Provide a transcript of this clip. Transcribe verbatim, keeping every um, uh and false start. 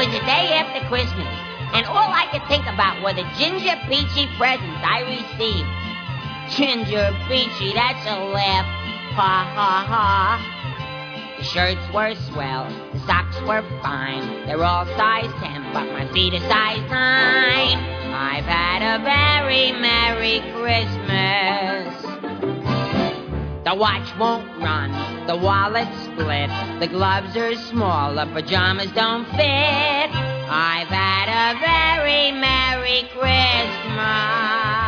was the day after Christmas, and all I could think about were the Ginger Peachy presents I received. Ginger Peachy, that's a laugh. Ha, ha, ha. The shirts were swell, the socks were fine. They're all size ten, but my feet are size nine. I've had a very Merry Christmas. The watch won't run, the wallet's split, the gloves are small, the pajamas don't fit. I've had a very Merry Christmas.